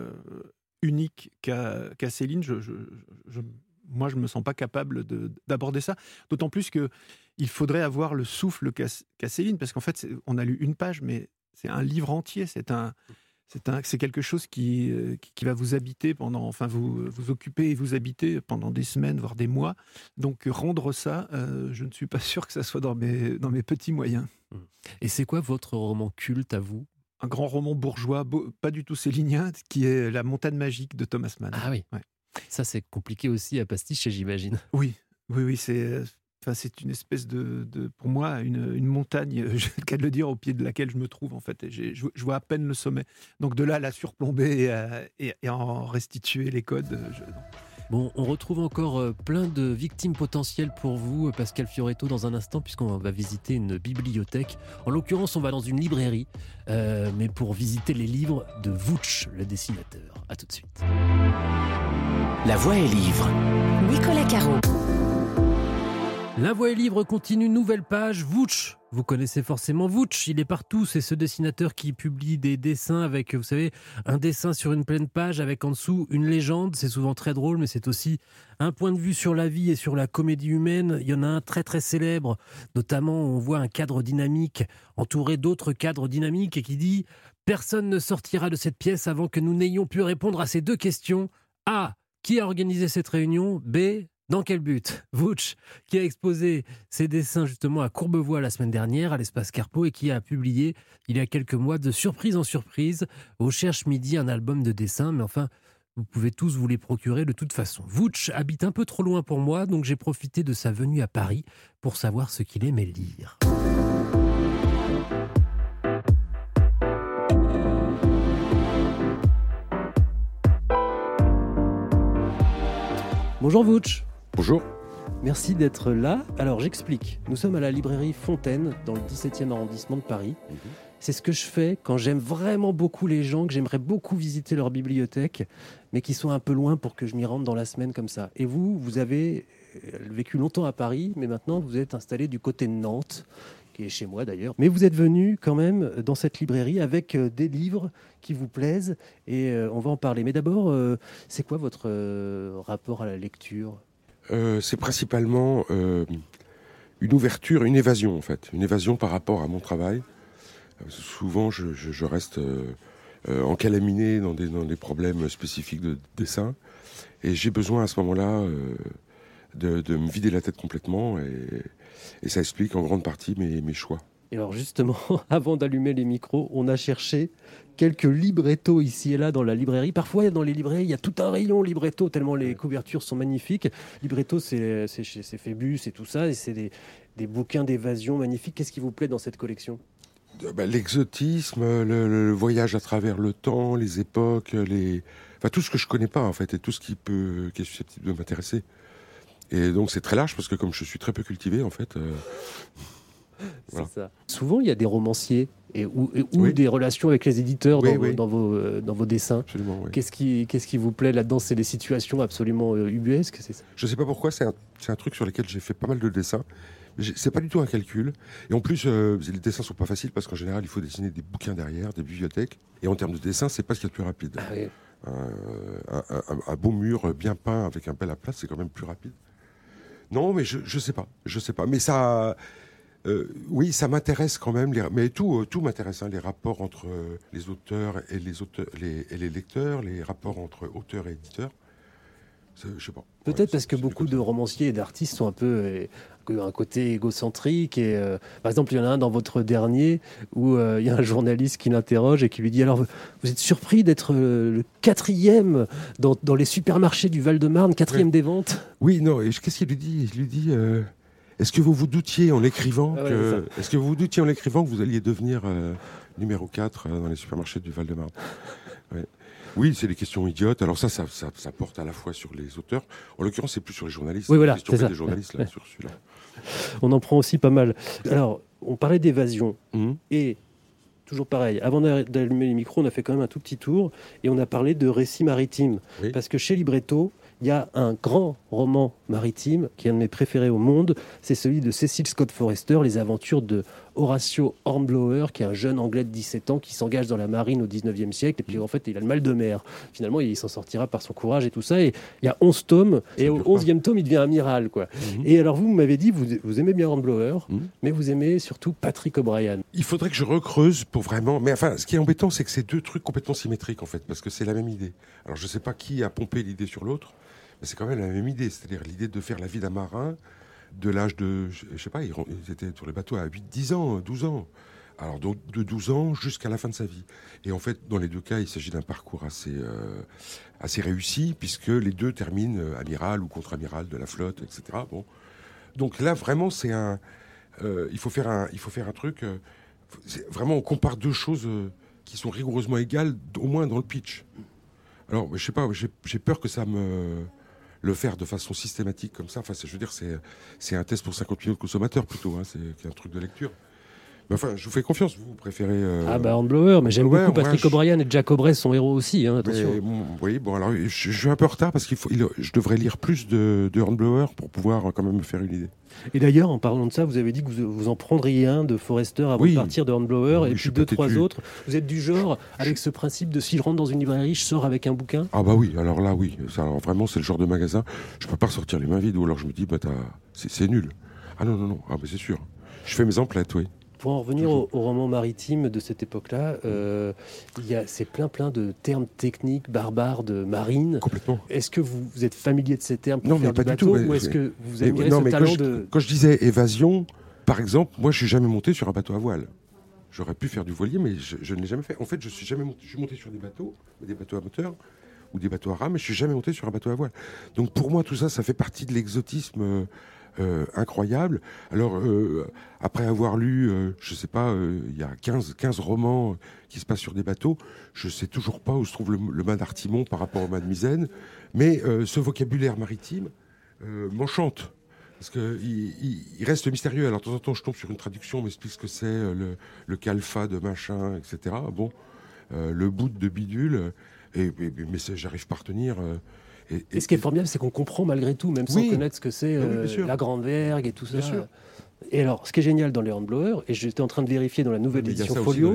S7: unique qu'a Céline, moi, je ne me sens pas capable d'aborder ça. D'autant plus qu'il faudrait avoir le souffle qu'a Céline, parce qu'en fait, on a lu une page, mais c'est un livre entier. C'est quelque chose qui va vous habiter vous occuper et vous habiter pendant des semaines, voire des mois. Donc, rendre ça, je ne suis pas sûr que ça soit dans mes petits moyens.
S6: Et c'est quoi votre roman culte à vous ?
S7: Un grand roman bourgeois, pas du tout célinien, qui est La montagne magique de Thomas Mann.
S6: Ah oui,
S7: ouais.
S6: Ça c'est compliqué aussi à pasticher, j'imagine.
S7: Oui, c'est une espèce pour moi, une montagne, j'ai le cas de le dire, au pied de laquelle je me trouve, en fait. Et je vois à peine le sommet. Donc de là, à la surplomber et en restituer les codes.
S6: Bon, on retrouve encore plein de victimes potentielles pour vous, Pascal Fioretto, dans un instant, puisqu'on va visiter une bibliothèque. En l'occurrence, on va dans une librairie, mais pour visiter les livres de Vooch, le dessinateur. À tout de suite.
S4: La Voix est livre.
S3: Nicolas Caro.
S6: La Voix est libre continue, nouvelle page. Vooch, vous connaissez forcément Vooch, il est partout, c'est ce dessinateur qui publie des dessins avec, vous savez, un dessin sur une pleine page avec en dessous une légende. C'est souvent très drôle, mais c'est aussi un point de vue sur la vie et sur la comédie humaine. Il y en a un très très célèbre, notamment on voit un cadre dynamique entouré d'autres cadres dynamiques et qui dit « Personne ne sortira de cette pièce avant que nous n'ayons pu répondre à ces 2 questions. A. Qui a organisé cette réunion ? B. Dans quel but ? Vooch, qui a exposé ses dessins justement à Courbevoie la semaine dernière, à l'Espace Carpeaux, et qui a publié il y a quelques mois, de surprise en surprise, au Cherche Midi, un album de dessins. Mais enfin, vous pouvez tous vous les procurer de toute façon. Vooch habite un peu trop loin pour moi, donc j'ai profité de sa venue à Paris pour savoir ce qu'il aimait lire. Bonjour Vooch.
S9: Bonjour.
S6: Merci d'être là. Alors j'explique. Nous sommes à la librairie Fontaine, dans le 17e arrondissement de Paris. C'est ce que je fais quand j'aime vraiment beaucoup les gens, que j'aimerais beaucoup visiter leur bibliothèque, mais qui sont un peu loin pour que je m'y rende dans la semaine comme ça. Et vous avez vécu longtemps à Paris, mais maintenant vous êtes installé du côté de Nantes, qui est chez moi d'ailleurs. Mais vous êtes venu quand même dans cette librairie avec des livres qui vous plaisent, et on va en parler. Mais d'abord, c'est quoi votre rapport à la lecture ?
S9: C'est principalement une ouverture, une évasion en fait. Une évasion par rapport à mon travail. Souvent, je reste encalaminé dans des problèmes spécifiques de dessin. Et j'ai besoin à ce moment-là de me vider la tête complètement. Et ça explique en grande partie mes choix.
S6: Et alors justement, avant d'allumer les micros, on a cherché quelques librettos ici et là dans la librairie. Parfois, dans les librairies, il y a tout un rayon libretto, tellement les couvertures sont magnifiques. Libretto, c'est Phébus et tout ça, et c'est des bouquins d'évasion magnifiques. Qu'est-ce qui vous plaît dans cette collection ?
S9: L'exotisme, le voyage à travers le temps, les époques, tout ce que je connais pas en fait, et tout ce qui est susceptible de m'intéresser. Et donc c'est très large parce que comme je suis très peu cultivé en fait.
S10: C'est ça. Souvent il y a des romanciers ou
S9: Oui.
S10: des relations avec les éditeurs
S9: Oui.
S10: dans vos dessins.
S9: Absolument. Oui.
S10: Qu'est-ce qui vous plaît là-dedans? C'est des situations absolument ubuesques, c'est ça?
S9: Je sais pas pourquoi, c'est un truc sur lequel j'ai fait pas mal de dessins. C'est pas du tout un calcul. Et en plus, les dessins sont pas faciles parce qu'en général, il faut dessiner des bouquins derrière, des bibliothèques. Et en termes de dessin, c'est pas ce qu'il y a de plus rapide.
S10: Ah oui.
S9: Un beau mur bien peint avec un bel aplat, c'est quand même plus rapide. Non, mais je sais pas. Mais ça, oui, ça m'intéresse quand même. Mais tout m'intéresse. Les rapports entre les auteurs et les lecteurs, les rapports entre auteurs et éditeurs. Je sais pas.
S10: Peut-être parce que beaucoup de romanciers et d'artistes sont un peu un côté égocentrique. Et, par exemple, il y en a un dans votre dernier où il y a un journaliste qui l'interroge et qui lui dit: alors, vous êtes surpris d'être le 4e dans les supermarchés du Val-de-Marne, 4e des ventes?
S9: Oui, non. Et qu'est-ce qu'il lui dit? Il lui dit est-ce que vous vous doutiez en l'écrivant est-ce que vous vous doutiez en l'écrivant que vous alliez devenir numéro 4 dans les supermarchés du Val-de-Marne? Ouais. Oui, c'est des questions idiotes. Alors ça porte à la fois sur les auteurs. En l'occurrence, c'est plus sur les journalistes.
S10: Oui, voilà,
S9: c'est
S10: ça.
S9: des journalistes là, sur celui-là.
S10: On en prend aussi pas mal. Alors, on parlait d'évasion. Et toujours pareil, avant d'allumer les micros, on a fait quand même un tout petit tour et on a parlé de récits maritimes.
S9: Oui.
S10: Parce que chez Libretto, il y a un grand roman maritime qui est un de mes préférés au monde. C'est celui de Cecil Scott Forester, Les aventures de Horatio Hornblower, qui est un jeune Anglais de 17 ans qui s'engage dans la marine au 19e siècle. Et puis en fait, il a le mal de mer. Finalement, il s'en sortira par son courage et tout ça. Et il y a 11 tomes. Et au 11e tome, il devient amiral, quoi. Et alors, vous m'avez dit, vous aimez bien Hornblower, mais vous aimez surtout Patrick O'Brian.
S9: Il faudrait que je recreuse pour vraiment... Mais enfin, ce qui est embêtant, c'est que c'est deux trucs complètement symétriques, en fait, parce que c'est la même idée. Alors, je ne sais pas qui a pompé l'idée sur l'autre, mais c'est quand même la même idée. C'est-à-dire l'idée de faire la vie d'un marin de l'âge de... Je ne sais pas, ils étaient sur les bateaux à 8, 10 ans, 12 ans. Alors, donc, de 12 ans jusqu'à la fin de sa vie. Et en fait, dans les deux cas, il s'agit d'un parcours assez réussi, puisque les deux terminent amiral ou contre-amiral de la flotte, etc. Bon. Donc là, vraiment, c'est un... il faut faire un truc... vraiment, on compare deux choses qui sont rigoureusement égales, au moins dans le pitch. Alors, je sais pas, j'ai peur que ça le faire de façon systématique comme ça. Enfin, je veux dire, c'est un test pour 50 millions de consommateurs plutôt. Hein, c'est un truc de lecture. Mais enfin, je vous fais confiance. Vous préférez
S10: Hornblower, mais j'aime beaucoup Patrick O'Brian et Jack Aubrey, son héros aussi. Hein, attention.
S9: Oui, bon, alors je suis un peu en retard parce je devrais lire plus de Hornblower pour pouvoir quand même me faire une idée.
S10: Et d'ailleurs, en parlant de ça, vous avez dit que vous en prendriez un de Forester avant de partir de Hornblower, et puis 2-3 autres. Vous êtes du genre, avec ce principe de si je rentre dans une librairie, je sors avec un bouquin?
S9: Ah bah oui, alors là, oui. Alors vraiment, c'est le genre de magasin, je peux pas ressortir les mains vides, ou alors je me dis, bah c'est nul. Ah non, ah bah c'est sûr. Je fais mes emplettes, oui.
S10: Pour en revenir au roman maritime de cette époque-là, c'est plein de termes techniques, barbares, de marine.
S9: Complètement.
S10: Est-ce que vous êtes familier de ces termes pour
S9: non,
S10: faire
S9: mais pas
S10: du bateau,
S9: du tout,
S10: ou est-ce que vous admirez ce talent
S9: Quand je disais évasion, par exemple, moi je suis jamais monté sur un bateau à voile. J'aurais pu faire du voilier, mais je ne l'ai jamais fait. En fait, je suis monté sur des bateaux à moteur ou des bateaux à rame, mais je suis jamais monté sur un bateau à voile. Donc pour moi, tout ça, ça fait partie de l'exotisme incroyable. Alors, après avoir lu, je sais pas, il y a 15 romans qui se passent sur des bateaux, je sais toujours pas où se trouve le mât d'Artimon par rapport au mât de Misaine, mais ce vocabulaire maritime m'enchante. Parce qu'il reste mystérieux. Alors, de temps en temps, je tombe sur une traduction, on m'explique ce que c'est, le calfa de machin, etc. Bon, le bout de bidule, mais j'arrive pas à retenir...
S10: Et ce qui est formidable, c'est qu'on comprend malgré tout, même sans connaître ce que c'est la grande vergue et tout ça. Et alors, ce qui est génial dans les Hornblower, et j'étais en train de vérifier dans la nouvelle édition Folio,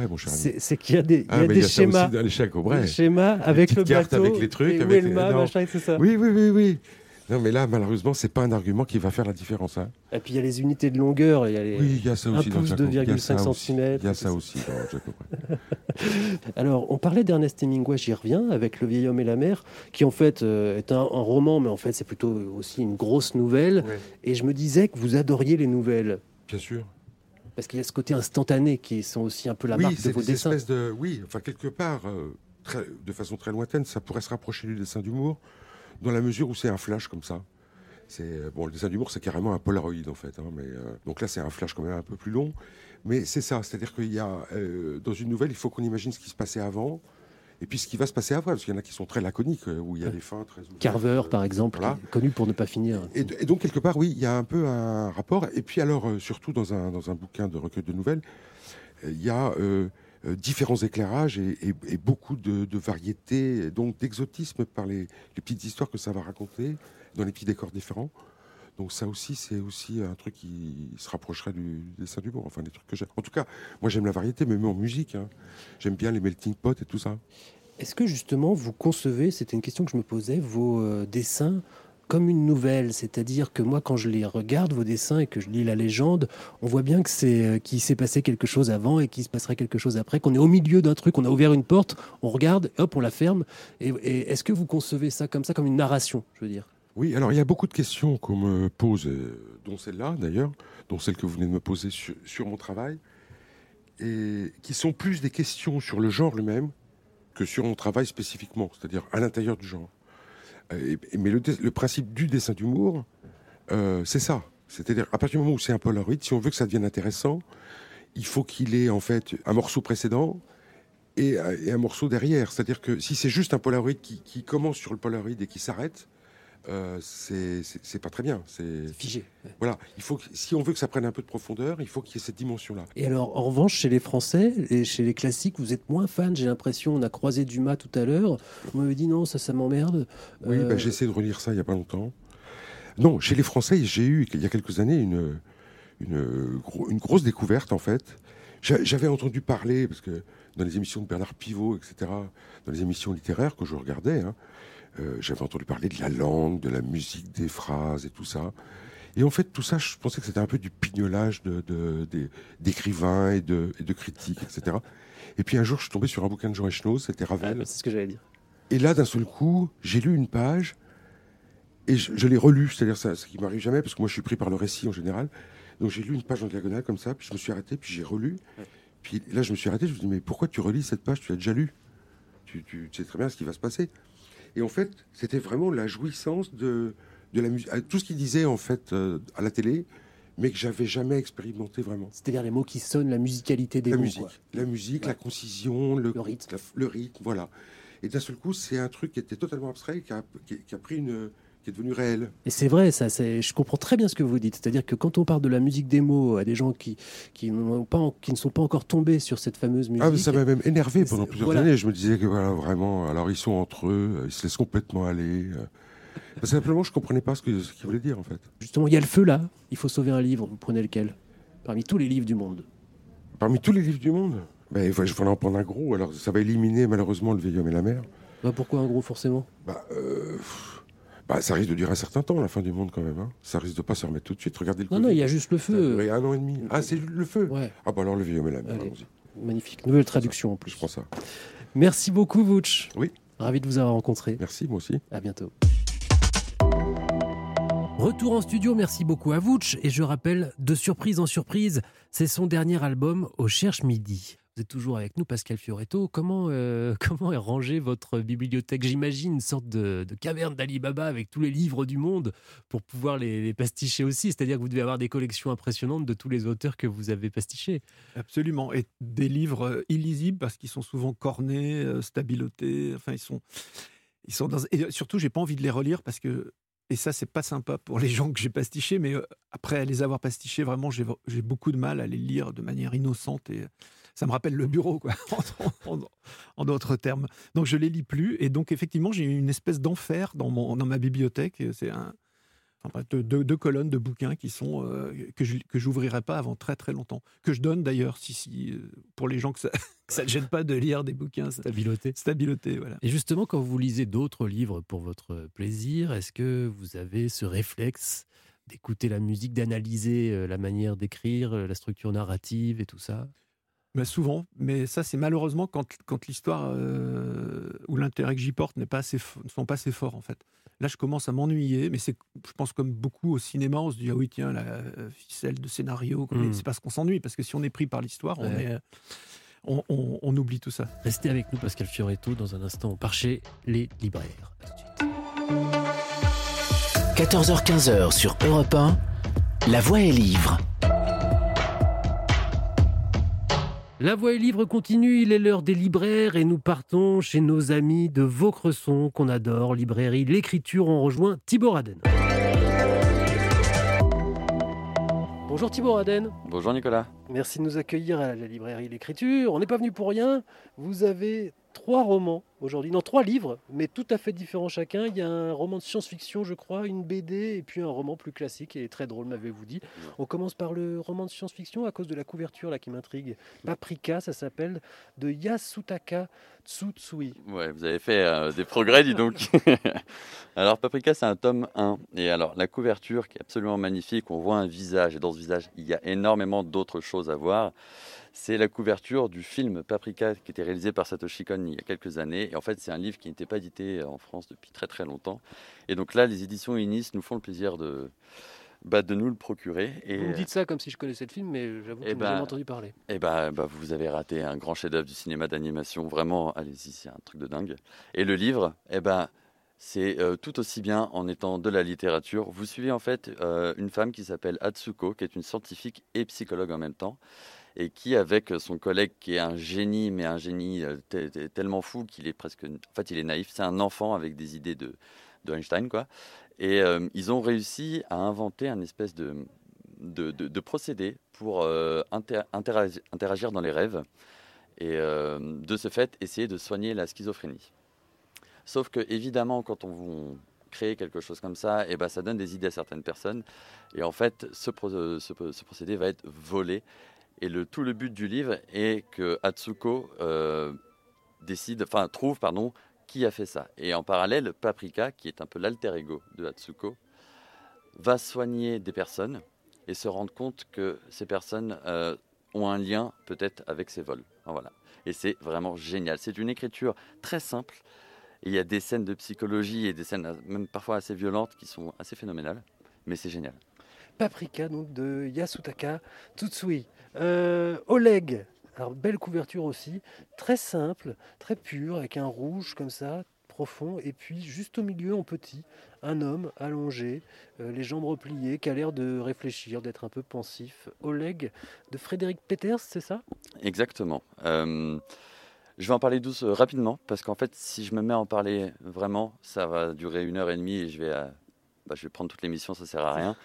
S10: c'est qu'il y a des schémas, des schémas avec le bateau,
S9: avec les trucs,
S10: avec le mât, machin et tout ça.
S9: Oui. Non, mais là, malheureusement, c'est pas un argument qui va faire la différence. Hein.
S10: Et puis, il y a les unités de longueur. Il y a les...
S9: Oui, il y a ça aussi.
S10: 1 pouce, 2,5 cm.
S9: Il y a ça aussi dans Jack Aubrey.
S10: Alors, on parlait d'Ernest Hemingway, j'y reviens, avec Le vieil homme et la mer, qui en fait est un roman, mais en fait, c'est plutôt aussi une grosse nouvelle. Ouais. Et je me disais que vous adoriez les nouvelles.
S9: Bien sûr.
S10: Parce qu'il y a ce côté instantané qui sont aussi un peu la marque de vos dessins.
S9: Oui, enfin, quelque part, de façon très lointaine, ça pourrait se rapprocher du dessin d'humour, dans la mesure où c'est un flash comme ça. Le dessin d'humour, c'est carrément un Polaroid, en fait. Hein, donc là, c'est un flash quand même un peu plus long. Mais c'est ça, c'est-à-dire qu'il y a, dans une nouvelle, il faut qu'on imagine ce qui se passait avant. Et puis ce qui va se passer après, parce qu'il y en a qui sont très laconiques, où il y a des fins très ouvertes.
S10: Carver, par exemple, voilà. Connu pour ne pas finir.
S9: Et donc, quelque part, oui, il y a un peu un rapport. Et puis alors, surtout dans un bouquin de recueil de nouvelles, il y a différents éclairages et beaucoup de variétés, donc d'exotisme par les petites histoires que ça va raconter, dans les petits décors différents. Donc ça aussi, c'est aussi un truc qui se rapprocherait du dessin d'humour, enfin des trucs que j'aime. En tout cas, moi j'aime la variété, mais même en musique, hein. J'aime bien les melting pot et tout ça.
S10: Est-ce que justement vous concevez, c'était une question que je me posais, vos dessins comme une nouvelle, c'est-à-dire que moi quand je les regarde, vos dessins, et que je lis la légende, on voit bien que qu'il s'est passé quelque chose avant et qu'il se passerait quelque chose après, qu'on est au milieu d'un truc, on a ouvert une porte, on regarde, hop, on la ferme. Et est-ce que vous concevez ça, comme une narration, je veux dire ?
S9: Oui, alors il y a beaucoup de questions qu'on me pose, dont celle-là d'ailleurs, dont celle que vous venez de me poser sur mon travail, et qui sont plus des questions sur le genre lui-même que sur mon travail spécifiquement, c'est-à-dire à l'intérieur du genre. Mais le principe du dessin d'humour, c'est ça. C'est-à-dire, à partir du moment où c'est un Polaroid, si on veut que ça devienne intéressant, il faut qu'il ait en fait un morceau précédent et un morceau derrière. C'est-à-dire que si c'est juste un Polaroid qui commence sur le Polaroid et qui s'arrête, c'est pas très bien.
S10: C'est figé. Ouais.
S9: Voilà. Si on veut que ça prenne un peu de profondeur, il faut qu'il y ait cette dimension-là.
S10: Et alors, en revanche, chez les Français et chez les classiques, vous êtes moins fan. J'ai l'impression, on a croisé Dumas tout à l'heure. Vous m'avez dit non, ça m'emmerde.
S9: Oui, j'ai essayé de relire ça il y a pas longtemps. Non, chez les Français, j'ai eu il y a quelques années une grosse découverte en fait. J'avais entendu parler parce que dans les émissions de Bernard Pivot, etc., dans les émissions littéraires que je regardais. Hein, j'avais entendu parler de la langue, de la musique, des phrases et tout ça. Et en fait, tout ça, je pensais que c'était un peu du pignolage d'écrivains et de critiques, etc. Et puis un jour, je suis tombé sur un bouquin de Jean Echenoz, c'était Ravel.
S10: C'est ce que j'allais dire.
S9: Et là, d'un seul coup, j'ai lu une page et je l'ai relu. C'est-à-dire ça, ce qui m'arrive jamais, parce que moi, je suis pris par le récit en général. Donc j'ai lu une page en diagonale comme ça, puis je me suis arrêté, puis j'ai relu. Ouais. Puis là, je me suis arrêté, je me suis dit, mais pourquoi tu relis cette page ? Tu l'as déjà lue. Tu sais très bien ce qui va se passer. Et en fait, c'était vraiment la jouissance de la musique, tout ce qu'il disait en fait à la télé, mais que j'avais jamais expérimenté vraiment.
S10: C'est-à-dire les mots qui sonnent, la musicalité des mots.
S9: La musique, ouais. La concision, le rythme. Le rythme, voilà. Et d'un seul coup, c'est un truc qui était totalement abstrait, qui a pris qui est devenu réel.
S10: Et c'est vrai, je comprends très bien ce que vous dites. C'est-à-dire que quand on parle de la musique des mots à des gens qui ne sont pas encore tombés sur cette fameuse musique...
S9: Ah, ça m'a même énervé pendant plusieurs années. Je me disais que voilà, vraiment, alors ils sont entre eux, ils se laissent complètement aller. Simplement, je ne comprenais pas ce qu'ils voulaient dire, en fait.
S10: Justement, il y a le feu là, il faut sauver un livre. Vous prenez lequel ? Parmi tous les livres du monde.
S9: Parmi tous les livres du monde ? Il faut en prendre un gros. Alors, ça va éliminer malheureusement Le Vieil Homme et la Mer.
S10: Pourquoi un gros, forcément ?
S9: Ça risque de durer un certain temps, la fin du monde, quand même. Hein. Ça risque de pas se remettre tout de suite. Regardez le Covid.
S10: Non, il y a juste le feu.
S9: Ça a duré 1 an et demi. Ah, c'est le feu.
S10: Ouais.
S9: Alors, Le Vieil Homme et la Mer, allons-y.
S10: Magnifique. Nouvelle traduction, en plus.
S9: Je prends ça.
S10: Merci beaucoup, Vooch.
S9: Oui.
S10: Ravi de vous avoir rencontré.
S9: Merci, moi aussi.
S10: À bientôt.
S6: Retour en studio, merci beaucoup à Vooch. Et je rappelle, de surprise en surprise, c'est son dernier album, Au Cherche Midi. Vous êtes toujours avec nous, Pascal Fioretto. Comment est rangée votre bibliothèque ? J'imagine une sorte de caverne d'Ali Baba avec tous les livres du monde pour pouvoir les pasticher aussi. C'est-à-dire que vous devez avoir des collections impressionnantes de tous les auteurs que vous avez pastichés.
S7: Absolument. Et des livres illisibles parce qu'ils sont souvent cornés, stabilotés. Enfin, ils sont dans... Et surtout, j'ai pas envie de les relire parce que... Et ça, c'est pas sympa pour les gens que j'ai pastichés, mais après les avoir pastichés, vraiment, j'ai beaucoup de mal à les lire de manière innocente et ça me rappelle le bureau, quoi, en d'autres termes. Donc, je les lis plus et donc, effectivement, j'ai une espèce d'enfer dans ma bibliothèque. C'est deux colonnes de bouquins qui sont que j'ouvrirai pas avant très très longtemps, que je donne d'ailleurs pour les gens que ça ne gêne pas de lire des bouquins stabilotés, voilà.
S6: Et justement, quand vous lisez d'autres livres pour votre plaisir, est-ce que vous avez ce réflexe d'écouter la musique, d'analyser la manière d'écrire, la structure narrative et tout ça ?
S7: Souvent, mais ça c'est malheureusement quand l'histoire ou l'intérêt que j'y porte ne sont pas assez forts en fait. Là je commence à m'ennuyer, mais je pense comme beaucoup au cinéma, on se dit ah oui tiens la ficelle de scénario, c'est parce qu'on s'ennuie, parce que si on est pris par l'histoire, on oublie tout ça.
S6: Restez avec nous Pascal Fioretto, dans un instant on part chez les libraires. À tout de suite.
S4: 14h-15h sur Europe 1, La Voix est livre.
S6: La Voix et Livre continue, il est l'heure des libraires et nous partons chez nos amis de Vaucresson qu'on adore, librairie L'Écriture. On rejoint Thibaut Raden. Bonjour Thibaut Raden.
S11: Bonjour Nicolas.
S6: Merci de nous accueillir à la librairie L'Écriture. On n'est pas venu pour rien. Vous avez 3 romans aujourd'hui, non 3 livres, mais tout à fait différents chacun. Il y a un roman de science-fiction, je crois, une BD et puis un roman plus classique et très drôle, m'avez-vous dit. On commence par le roman de science-fiction à cause de la couverture là qui m'intrigue. Paprika, ça s'appelle, de Yasutaka Tsutsui.
S11: Ouais, vous avez fait des progrès, dis donc. Alors Paprika, c'est un tome 1. Et alors la couverture qui est absolument magnifique, on voit un visage et dans ce visage, il y a énormément d'autres choses à voir. C'est la couverture du film Paprika qui était réalisé par Satoshi Kon il y a quelques années. Et en fait, c'est un livre qui n'était pas édité en France depuis très très longtemps. Et donc là, les éditions Inis nous font le plaisir de nous le procurer. Et
S6: vous me dites ça comme si je connaissais le film, mais j'avoue que je n'ai jamais entendu parler.
S11: Vous avez raté un grand chef-d'œuvre du cinéma d'animation. Vraiment, allez-y, c'est un truc de dingue. Et le livre, c'est tout aussi bien en étant de la littérature. Vous suivez en fait une femme qui s'appelle Atsuko, qui est une scientifique et psychologue en même temps, et qui, avec son collègue qui est un génie, mais un génie tellement fou qu'il est presque... En fait, il est naïf. C'est un enfant avec des idées de Einstein, quoi. Et ils ont réussi à inventer un espèce de procédé pour interagir dans les rêves et de ce fait, essayer de soigner la schizophrénie. Sauf que, évidemment, quand on crée quelque chose comme ça, ça donne des idées à certaines personnes. Et en fait, ce procédé va être volé. Et tout le but du livre est que Atsuko trouve qui a fait ça. Et en parallèle, Paprika, qui est un peu l'alter ego de Atsuko, va soigner des personnes et se rendre compte que ces personnes ont un lien peut-être avec ces vols. Voilà. Et c'est vraiment génial. C'est une écriture très simple. Et il y a des scènes de psychologie et des scènes même parfois assez violentes qui sont assez phénoménales. Mais c'est génial.
S6: Paprika, donc de Yasutaka Tsutsui. Oleg, alors belle couverture aussi, très simple, très pure, avec un rouge comme ça, profond, et puis juste au milieu, en petit, un homme allongé, les jambes repliées, qui a l'air de réfléchir, d'être un peu pensif. Oleg, de Frédéric Peters, c'est ça ?
S11: Exactement. Je vais en parler rapidement, parce qu'en fait, si je me mets à en parler vraiment, ça va durer 1h30 et je vais prendre toute l'émission, ça ne sert à rien.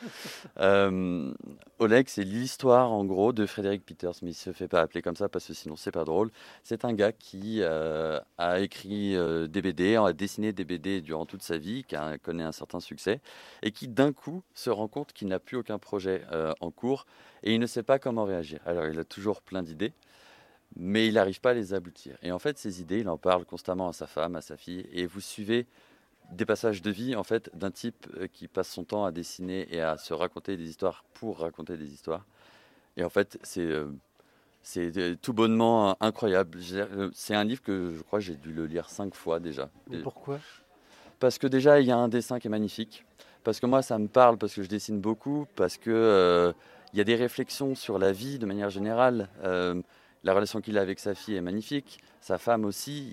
S11: Oleg, c'est l'histoire, en gros, de Frédéric Peters, mais il ne se fait pas appeler comme ça, parce que sinon, c'est pas drôle. C'est un gars qui a écrit des BD, a dessiné des BD durant toute sa vie, qui connaît un certain succès, et qui, d'un coup, se rend compte qu'il n'a plus aucun projet en cours, et il ne sait pas comment réagir. Alors, il a toujours plein d'idées, mais il n'arrive pas à les aboutir. Et en fait, ces idées, il en parle constamment à sa femme, à sa fille, et vous suivez des passages de vie en fait d'un type qui passe son temps à dessiner et à se raconter des histoires pour raconter des histoires. Et en fait, c'est tout bonnement incroyable. C'est un livre que je crois que j'ai dû le lire 5 fois déjà.
S6: Mais pourquoi ?
S11: Parce que déjà, il y a un dessin qui est magnifique. Parce que moi, ça me parle, parce que je dessine beaucoup, parce que il y a des réflexions sur la vie de manière générale. La relation qu'il a avec sa fille est magnifique. Sa femme aussi.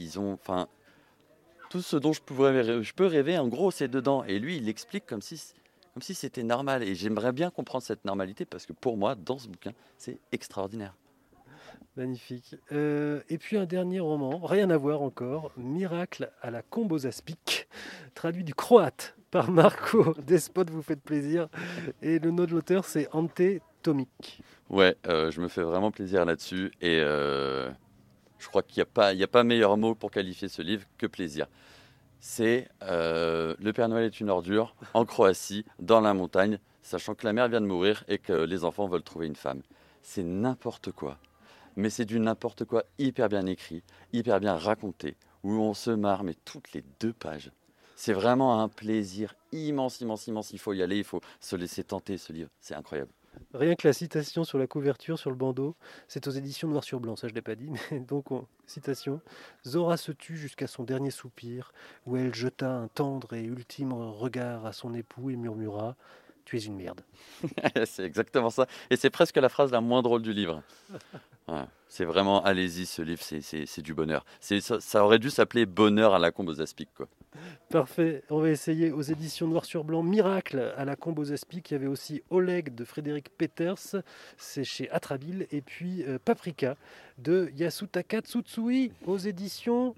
S11: Tout ce dont je peux rêver, en gros, c'est dedans. Et lui, il l'explique comme si c'était normal. Et j'aimerais bien comprendre cette normalité parce que pour moi, dans ce bouquin, c'est extraordinaire.
S6: Magnifique. Et puis un dernier roman, rien à voir encore, Miracle à la Combozaspic, traduit du croate par Marco Despot, vous faites plaisir. Et le nom de l'auteur, c'est Ante Tomic.
S11: Ouais, je me fais vraiment plaisir là-dessus. Et je crois qu'il n'y a pas meilleur mot pour qualifier ce livre que plaisir. C'est Le Père Noël est une ordure, en Croatie, dans la montagne, sachant que la mère vient de mourir et que les enfants veulent trouver une femme. C'est n'importe quoi. Mais c'est du n'importe quoi hyper bien écrit, hyper bien raconté, où on se marre, mais toutes les 2 pages. C'est vraiment un plaisir immense, immense, immense. Il faut y aller, il faut se laisser tenter ce livre. C'est incroyable.
S6: Rien que la citation sur la couverture, sur le bandeau, c'est aux éditions Noir sur Blanc, ça je ne l'ai pas dit, mais donc, citation, « Zora se tut jusqu'à son dernier soupir, où elle jeta un tendre et ultime regard à son époux et murmura « Tu es une merde ».
S11: C'est exactement ça, et c'est presque la phrase la moins drôle du livre. Ouais, c'est vraiment, allez-y, ce livre, c'est du bonheur. Ça aurait dû s'appeler Bonheur à la Combe aux Aspics, quoi.
S10: Parfait, on va essayer aux éditions Noir sur Blanc. Miracle à la Combe aux Aspics. Il y avait aussi Oleg de Frédéric Peters, c'est chez Atrabile. Et puis Paprika de Yasutaka Tsutsui aux éditions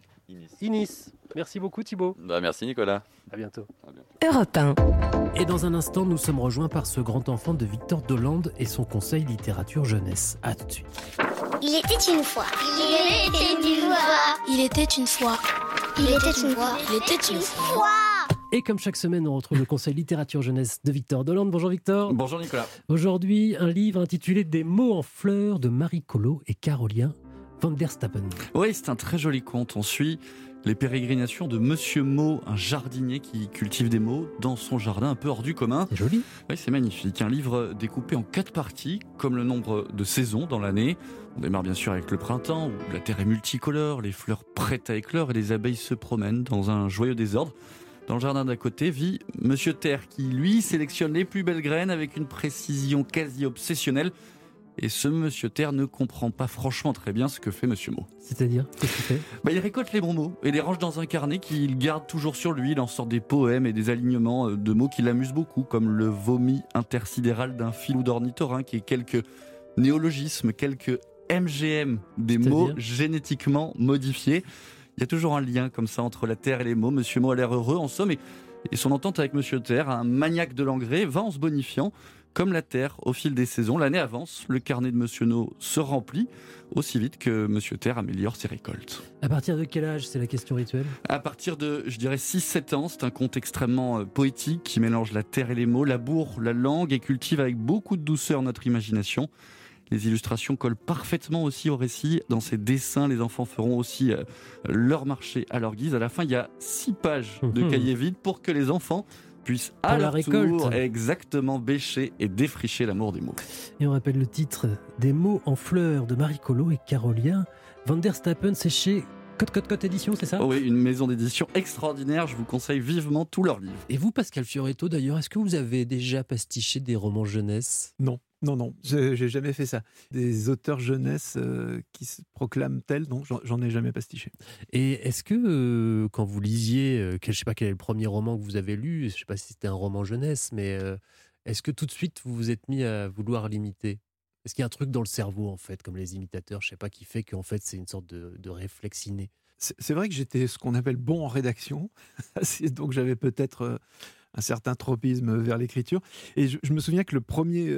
S10: Inis. Merci beaucoup Thibaut.
S11: Merci Nicolas.
S10: À bientôt.
S3: Europe 1.
S6: Et dans un instant, nous sommes rejoints par ce grand enfant de Victor Dolande et son conseil littérature jeunesse. À tout de suite.
S12: Il était une fois. Il était une fois.
S13: Il était une fois.
S12: Il était une fois.
S13: Il était une fois.
S6: Et comme chaque semaine, on retrouve le conseil littérature jeunesse de Victor Dolande. Bonjour Victor.
S14: Bonjour Nicolas.
S6: Aujourd'hui, un livre intitulé Des mots en fleurs de Marie Collot et Carolien van der Stappen.
S14: Oui, c'est un très joli conte. On suit les pérégrinations de Monsieur Mo, un jardinier qui cultive des mots dans son jardin un peu hors du commun.
S6: C'est joli.
S14: Oui, c'est magnifique. Un livre découpé en 4 parties, comme le nombre de saisons dans l'année. On démarre bien sûr avec le printemps, où la terre est multicolore, les fleurs prêtes à éclore et les abeilles se promènent dans un joyeux désordre. Dans le jardin d'à côté vit Monsieur Terre, qui lui sélectionne les plus belles graines avec une précision quasi obsessionnelle. Et ce Monsieur Terre ne comprend pas franchement très bien ce que fait Monsieur Mo.
S6: C'est-à-dire, qu'est-ce qu'il fait ?
S14: Il récolte les bons mots et les range dans un carnet qu'il garde toujours sur lui. Il en sort des poèmes et des alignements de mots qui l'amusent beaucoup, comme le vomi intersidéral d'un filou d'ornithorynque et quelques néologismes, quelques MGM, des mots génétiquement modifiés. Il y a toujours un lien comme ça entre la terre et les mots. Monsieur Mo a l'air heureux en somme et son entente avec Monsieur Terre, un maniaque de l'engrais, va en se bonifiant. Comme la terre, au fil des saisons, l'année avance, le carnet de Monsieur No se remplit aussi vite que Monsieur Terre améliore ses récoltes.
S6: À partir de quel âge, c'est la question rituelle ?
S14: À partir de, je dirais, 6-7 ans, c'est un conte extrêmement poétique qui mélange la terre et les mots, laboure la langue et cultive avec beaucoup de douceur notre imagination. Les illustrations collent parfaitement aussi au récit. Dans ces dessins, les enfants feront aussi leur marché à leur guise. À la fin, il y a 6 pages de cahiers vides pour que les enfants puissent à leur tour exactement bêcher et défricher l'amour des mots.
S6: Et on rappelle le titre Des mots en fleurs de Marie Collot et Carolien van der Stappen, c'est chez Cote Édition, c'est ça ?
S14: Oh oui, une maison d'édition extraordinaire, je vous conseille vivement tous leurs livres.
S6: Et vous, Pascal Fioretto, d'ailleurs, est-ce que vous avez déjà pastiché des romans jeunesse ?
S7: Non, j'ai jamais fait ça. Des auteurs jeunesse qui se proclament tels, non, j'en ai jamais pastiché.
S6: Et est-ce que quand vous lisiez, je ne sais pas quel est le premier roman que vous avez lu, je ne sais pas si c'était un roman jeunesse, mais est-ce que tout de suite vous vous êtes mis à vouloir l'imiter ? Est-ce qu'il y a un truc dans le cerveau, en fait, comme les imitateurs, je ne sais pas, qui fait qu'en fait c'est une sorte de réflexe inné ?
S7: C'est vrai que j'étais ce qu'on appelle bon en rédaction, donc j'avais peut-être un certain tropisme vers l'écriture. Et je me souviens que le premier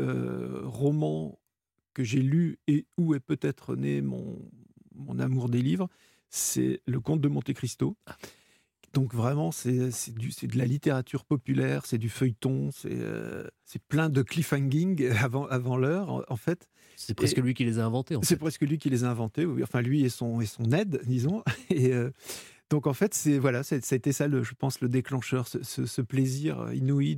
S7: roman que j'ai lu et où est peut-être né mon amour des livres, c'est Le Comte de Monte Cristo. Donc vraiment, c'est de la littérature populaire, c'est du feuilleton, c'est plein de cliffhanging avant l'heure, en fait.
S6: C'est presque lui qui les a inventés, en fait.
S7: C'est presque lui qui les a inventés, enfin lui et son aide, disons. Et donc en fait, ça a été ça, je pense, le déclencheur, ce plaisir inouï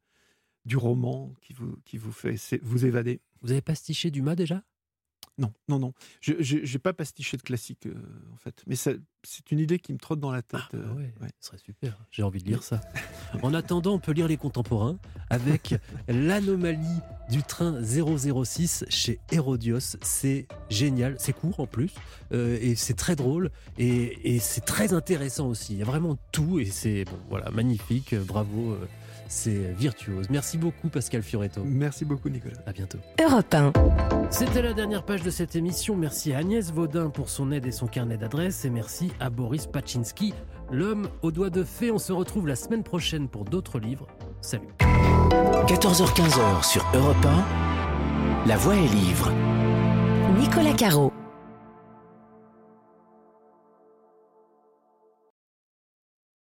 S7: du roman qui vous fait vous évader.
S6: Vous avez pastiché Dumas déjà ?
S7: Non. Je n'ai pas pastiché de classique, en fait. Mais c'est une idée qui me trotte dans la tête.
S6: Ouais. Ce serait super. J'ai envie de lire ça. En attendant, on peut lire les contemporains avec L'Anomalie du train 006 chez Hérodios. C'est génial. C'est court en plus. Et c'est très drôle. Et c'est très intéressant aussi. Il y a vraiment tout. Et c'est magnifique. Bravo. C'est virtuose. Merci beaucoup Pascal Fioretto.
S7: Merci beaucoup Nicolas.
S6: À bientôt.
S3: Europe 1.
S6: C'était la dernière page de cette émission. Merci à Agnès Vaudin pour son aide et son carnet d'adresses. Et merci à Boris Pachinski, l'homme aux doigts de fée. On se retrouve la semaine prochaine pour d'autres livres. Salut.
S4: 14h-15h sur Europe 1, La Voix est livre.
S3: Nicolas Caro.